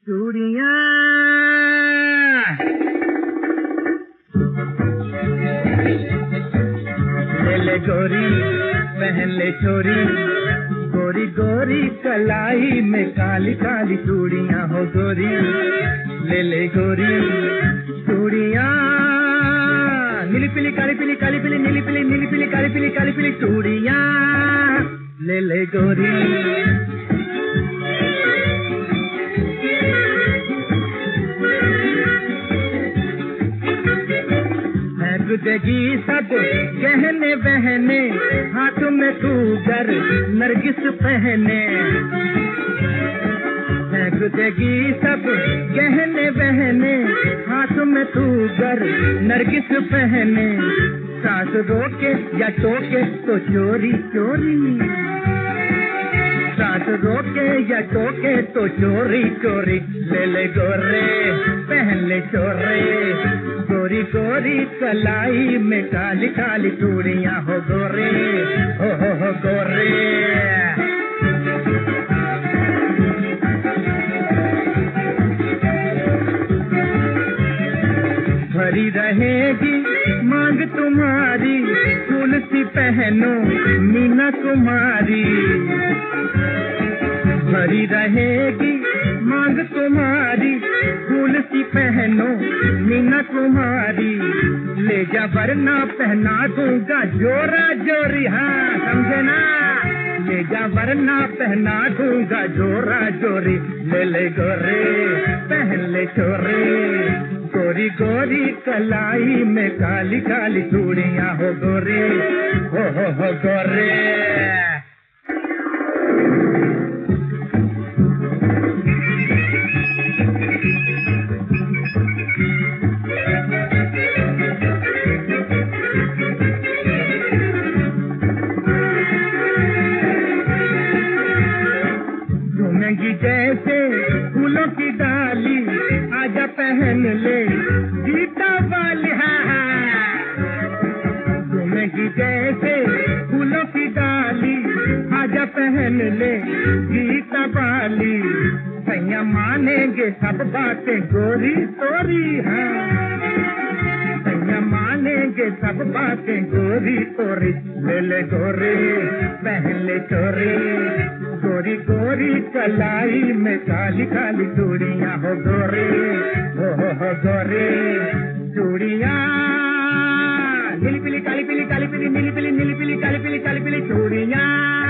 चूड़ियां ले ले गोरी पहन ले छोरी, गोरी गोरी कलाई में काली काली चूड़ियां हो गोरी, ले ले गोरी चूड़ियां, नीली पीली काली पीली काली पीली नीली पीली काली पीली चूड़ियां, ले ले गोरी। देगी सब गहने बहने, हाथ में तू गर नरगिस पहने, फेंक देगी सब गहने बहने, हाथ में तू गर नरगिस पहने, सास रोके या टोके तो चोरी चोरी, सास रोके या टोके तो चोरी चोरी, ले ले गोरे पहन ले चोरे, गोरी गोरी कलाई में काली काली चूड़ियां हो गोरे, हो गोरे। भरी रहेगी मांग तुम्हारी, फूल सी पहनो मीना कुमारी, भरी रहेगी मांग तुम्हारी, फूल सी पहनो मीना कुमारी, ले जा वरना पहना दूंगा जोरा जोरी, हाँ समझे ना, ले जा वरना पहना दूंगा जोरा जोरी, ले ले गोरे पहन ले चोरे, गोरी गोरी कलाई में काली काली चूड़ियां हो गोरे, हो गोरे। जैसे फूलों की डाली, आजा पहन ले गीता वाली, घूमेगी जैसे फूलों की डाली, आजा पहन ले गीता वाली, सैया मानेंगे सब बातें गोरी तोरी, सैया मानेंगे सब बातें गोरी तोरी, ले ले गोरे पहन ले चोरी, गोरी गोरी कलाई में काली काली चूड़ियां हो गोरे, हो गोरे चूड़ियां, नीली पीली काली पीली नीली पीली काली पीली चूड़ियां।